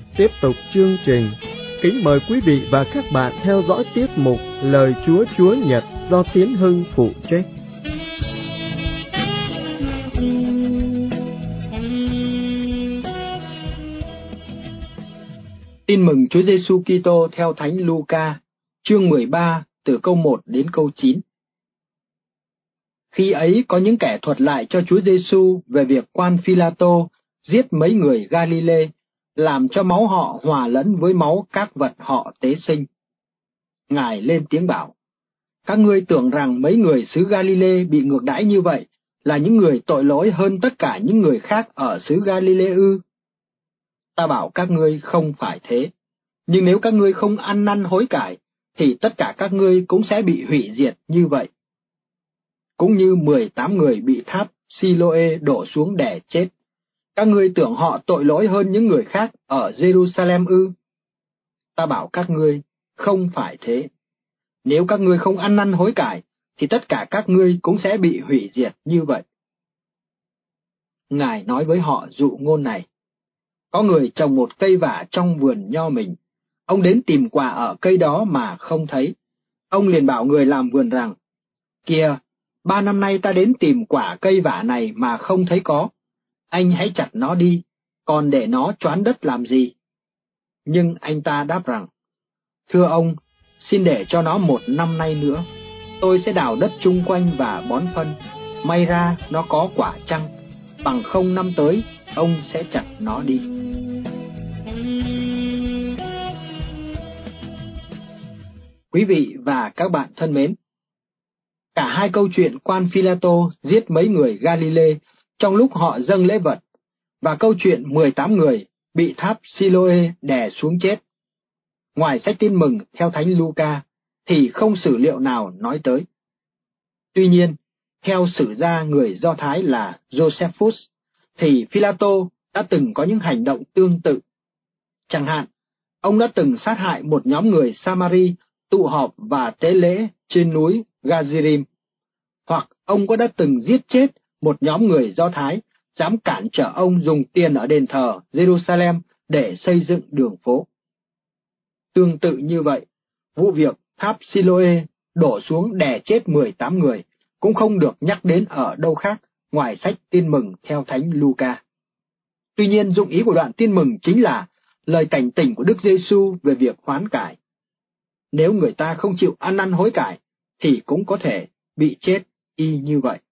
tiếp tục chương trình. Kính mời quý vị và các bạn theo dõi tiết mục Lời Chúa Chúa Nhật do Tiến Hưng phụ trách. Tin mừng Chúa Giêsu Kitô theo Thánh Luca, chương 13 từ câu 1 đến câu 9. Khi ấy có những kẻ thuật lại cho Chúa Giêsu về việc quan Phi-la-tô giết mấy người Ga-li-lê, làm cho máu họ hòa lẫn với máu các vật họ tế sinh. Ngài lên tiếng bảo: các ngươi tưởng rằng mấy người xứ Ga-li-lê bị ngược đãi như vậy là những người tội lỗi hơn tất cả những người khác ở xứ Ga-li-lê ư? Ta bảo các ngươi không phải thế. Nhưng nếu các ngươi không ăn năn hối cải, thì tất cả các ngươi cũng sẽ bị hủy diệt như vậy. Cũng như 18 người bị tháp Siloe đổ xuống để chết, các ngươi tưởng họ tội lỗi hơn những người khác ở Jerusalem ư? Ta bảo các ngươi, không phải thế. Nếu các ngươi không ăn năn hối cải, thì tất cả các ngươi cũng sẽ bị hủy diệt như vậy. Ngài nói với họ dụ ngôn này: có người trồng một cây vả trong vườn nho mình. Ông đến tìm quả ở cây đó mà không thấy. Ông liền bảo người làm vườn rằng: kìa, 3 năm nay ta đến tìm quả cây vả này mà không thấy có. Anh hãy chặt nó đi, còn để nó choán đất làm gì? Nhưng anh ta đáp rằng: thưa ông, xin để cho nó 1 năm nay nữa. Tôi sẽ đào đất chung quanh và bón phân. May ra nó có quả chăng, bằng không năm tới ông sẽ chặt nó đi. Quý vị và các bạn thân mến, cả hai câu chuyện quan Phi-la-tô giết mấy người Ga-li-lê trong lúc họ dâng lễ vật, và câu chuyện 18 người bị tháp Siloe đè xuống chết, ngoài sách Tin mừng theo Thánh Luca thì không sử liệu nào nói tới. Tuy nhiên, theo sử gia người Do Thái là Josephus, thì Phi-la-tô đã từng có những hành động tương tự. Chẳng hạn, ông đã từng sát hại một nhóm người Samari tụ họp và tế lễ trên núi Gazirim, hoặc ông đã từng giết chết một nhóm người Do Thái dám cản trở ông dùng tiền ở đền thờ Jerusalem để xây dựng đường phố. Tương tự như vậy, vụ việc tháp Siloe đổ xuống đè chết 18 người cũng không được nhắc đến ở đâu khác ngoài sách Tin mừng theo Thánh Luca. Tuy nhiên, dụng ý của đoạn Tin mừng chính là lời cảnh tỉnh của Đức Giêsu về việc hoán cải. Nếu người ta không chịu ăn năn hối cải, thì cũng có thể bị chết y như vậy.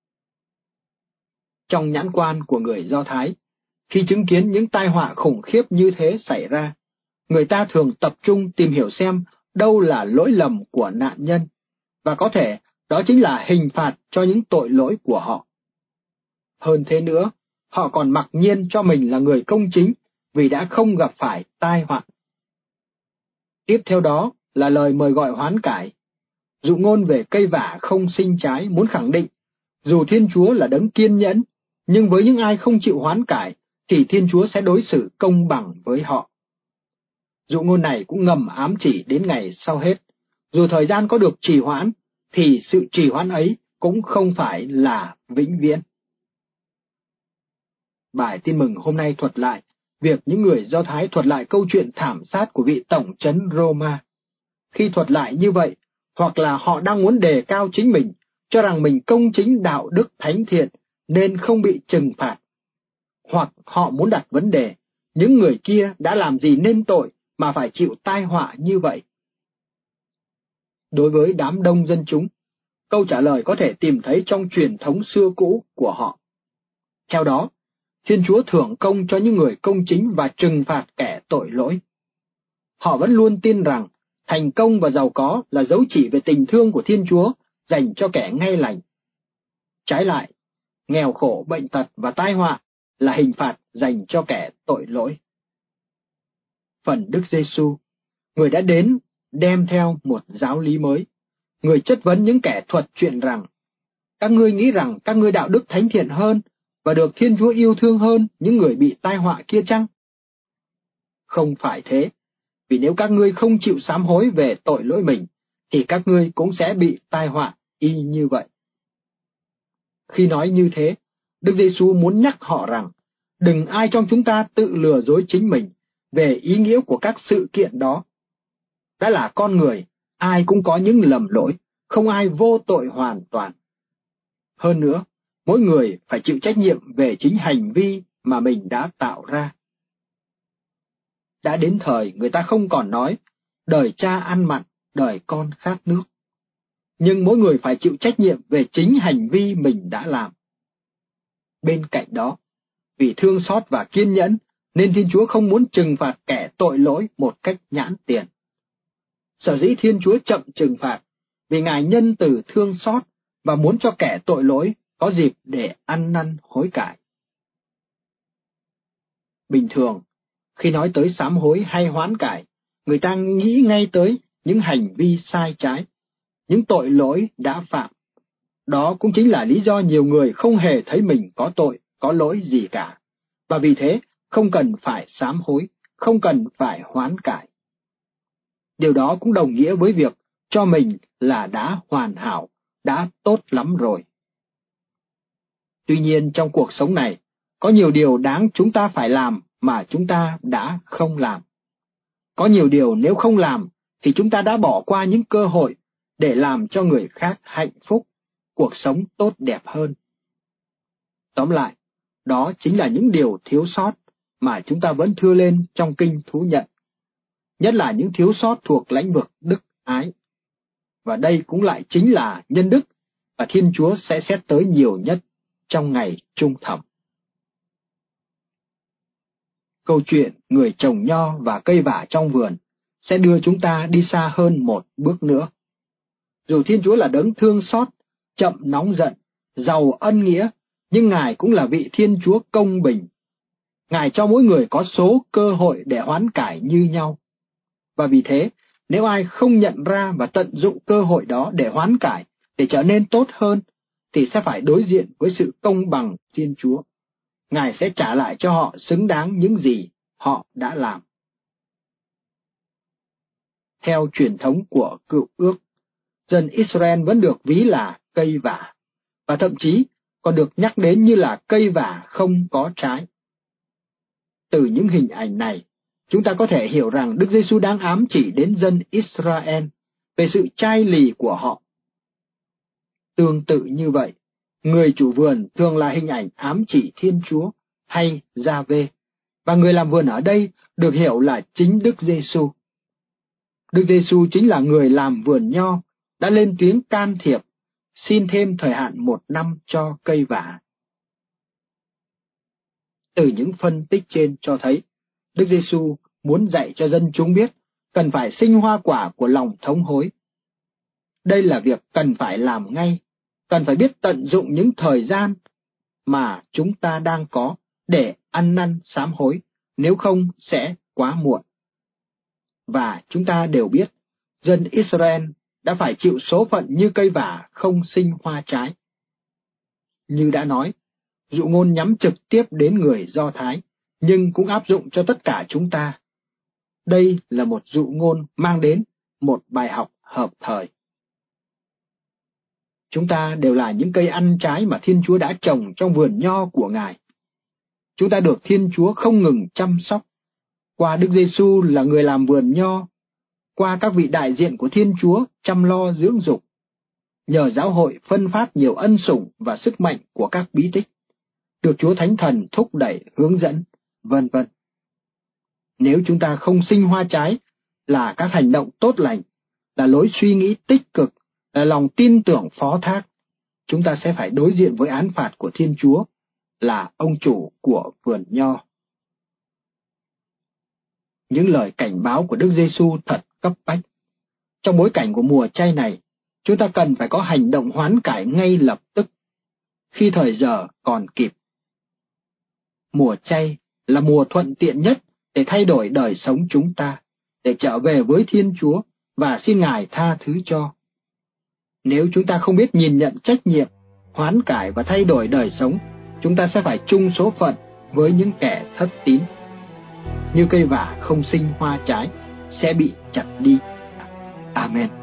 Trong nhãn quan của người Do Thái, khi chứng kiến những tai họa khủng khiếp như thế xảy ra, người ta thường tập trung tìm hiểu xem đâu là lỗi lầm của nạn nhân, và có thể đó chính là hình phạt cho những tội lỗi của họ. Hơn thế nữa, họ còn mặc nhiên cho mình là người công chính vì đã không gặp phải tai họa. Tiếp theo đó là lời mời gọi hoán cải. Dụ ngôn về cây vả không sinh trái muốn khẳng định, dù Thiên Chúa là đấng kiên nhẫn, nhưng với những ai không chịu hoán cải, thì Thiên Chúa sẽ đối xử công bằng với họ. Dụ ngôn này cũng ngầm ám chỉ đến ngày sau hết. Dù thời gian có được trì hoãn, thì sự trì hoãn ấy cũng không phải là vĩnh viễn. Bài tin mừng hôm nay thuật lại việc những người Do Thái thuật lại câu chuyện thảm sát của vị tổng trấn Roma. Khi thuật lại như vậy, hoặc là họ đang muốn đề cao chính mình, cho rằng mình công chính đạo đức thánh thiện nên không bị trừng phạt, hoặc họ muốn đặt vấn đề những người kia đã làm gì nên tội mà phải chịu tai họa như vậy. Đối với đám đông dân chúng, câu trả lời có thể tìm thấy trong truyền thống xưa cũ của họ. Theo đó, Thiên Chúa thưởng công cho những người công chính và trừng phạt kẻ tội lỗi. Họ vẫn luôn tin rằng thành công và giàu có là dấu chỉ về tình thương của Thiên Chúa dành cho kẻ ngay lành. Trái lại, nghèo khổ, bệnh tật và tai họa là hình phạt dành cho kẻ tội lỗi. Phần Đức Giêsu, người đã đến đem theo một giáo lý mới. Người chất vấn những kẻ thuật chuyện rằng: các ngươi nghĩ rằng các ngươi đạo đức thánh thiện hơn và được Thiên Chúa yêu thương hơn những người bị tai họa kia chăng? Không phải thế, vì nếu các ngươi không chịu sám hối về tội lỗi mình, thì các ngươi cũng sẽ bị tai họa y như vậy. Khi nói như thế, Đức Giêsu muốn nhắc họ rằng đừng ai trong chúng ta tự lừa dối chính mình, về ý nghĩa của các sự kiện đó. Đã là con người, ai cũng có những lầm lỗi, không ai vô tội hoàn toàn. Hơn nữa, mỗi người phải chịu trách nhiệm về chính hành vi mà mình đã tạo ra. Đã đến thời người ta không còn nói, đời cha ăn mặn, đời con khát nước. Nhưng mỗi người phải chịu trách nhiệm về chính hành vi mình đã làm. Bên cạnh đó, vì thương xót và kiên nhẫn, nên Thiên Chúa không muốn trừng phạt kẻ tội lỗi một cách nhãn tiền. Sở dĩ Thiên Chúa chậm trừng phạt, vì Ngài nhân từ thương xót và muốn cho kẻ tội lỗi có dịp để ăn năn hối cải. Bình thường, khi nói tới sám hối hay hoán cải, người ta nghĩ ngay tới những hành vi sai trái, những tội lỗi đã phạm. Đó cũng chính là lý do nhiều người không hề thấy mình có tội, có lỗi gì cả, và vì thế không cần phải sám hối, không cần phải hoán cải. Điều đó cũng đồng nghĩa với việc cho mình là đã hoàn hảo, đã tốt lắm rồi. Tuy nhiên trong cuộc sống này, có nhiều điều đáng chúng ta phải làm mà chúng ta đã không làm. Có nhiều điều nếu không làm thì chúng ta đã bỏ qua những cơ hội để làm cho người khác hạnh phúc, cuộc sống tốt đẹp hơn. Tóm lại, đó chính là những điều thiếu sót mà chúng ta vẫn thưa lên trong kinh thú nhận, nhất là những thiếu sót thuộc lĩnh vực đức ái. Và đây cũng lại chính là nhân đức và Thiên Chúa sẽ xét tới nhiều nhất trong ngày trung thẩm. Câu chuyện người trồng nho và cây vả trong vườn sẽ đưa chúng ta đi xa hơn một bước nữa. Dù Thiên Chúa là đấng thương xót, chậm nóng giận, giàu ân nghĩa, nhưng Ngài cũng là vị Thiên Chúa công bình. Ngài cho mỗi người có số cơ hội để hoán cải như nhau. Và vì thế, nếu ai không nhận ra và tận dụng cơ hội đó để hoán cải, để trở nên tốt hơn, thì sẽ phải đối diện với sự công bằng Thiên Chúa. Ngài sẽ trả lại cho họ xứng đáng những gì họ đã làm. Theo truyền thống của Cựu Ước, dân Israel vẫn được ví là cây vả, và thậm chí còn được nhắc đến như là cây vả không có trái. Từ những hình ảnh này, chúng ta có thể hiểu rằng Đức Giêsu đang ám chỉ đến dân Israel về sự chai lì của họ. Tương tự như vậy, người chủ vườn thường là hình ảnh ám chỉ Thiên Chúa hay Gia-vê, và người làm vườn ở đây được hiểu là chính Đức Giêsu. Đức Giêsu chính là người làm vườn nho, đã lên tiếng can thiệp, xin thêm thời hạn 1 năm cho cây vả. Từ những phân tích trên cho thấy, Đức Giêsu muốn dạy cho dân chúng biết cần phải sinh hoa quả của lòng thống hối. Đây là việc cần phải làm ngay, cần phải biết tận dụng những thời gian mà chúng ta đang có để ăn năn sám hối, nếu không sẽ quá muộn. Và chúng ta đều biết, dân Israel đã phải chịu số phận như cây vả không sinh hoa trái. Như đã nói, dụ ngôn nhắm trực tiếp đến người Do Thái, nhưng cũng áp dụng cho tất cả chúng ta. Đây là một dụ ngôn mang đến một bài học hợp thời. Chúng ta đều là những cây ăn trái mà Thiên Chúa đã trồng trong vườn nho của Ngài. Chúng ta được Thiên Chúa không ngừng chăm sóc. Qua Đức Giêsu là người làm vườn nho, qua các vị đại diện của Thiên Chúa chăm lo dưỡng dục, nhờ giáo hội phân phát nhiều ân sủng và sức mạnh của các bí tích, được Chúa Thánh Thần thúc đẩy, hướng dẫn, vân vân. Nếu chúng ta không sinh hoa trái, là các hành động tốt lành, là lối suy nghĩ tích cực, là lòng tin tưởng phó thác, chúng ta sẽ phải đối diện với án phạt của Thiên Chúa, là ông chủ của vườn nho. Những lời cảnh báo của Đức Giêsu thật cấp bách. Trong bối cảnh của mùa chay này, chúng ta cần phải có hành động hoán cải ngay lập tức, khi thời giờ còn kịp. Mùa chay là mùa thuận tiện nhất để thay đổi đời sống chúng ta, để trở về với Thiên Chúa và xin Ngài tha thứ cho. Nếu chúng ta không biết nhìn nhận trách nhiệm, hoán cải và thay đổi đời sống, chúng ta sẽ phải chung số phận với những kẻ thất tín. Như cây vả không sinh hoa trái, sẽ bị chặt đi. Amen.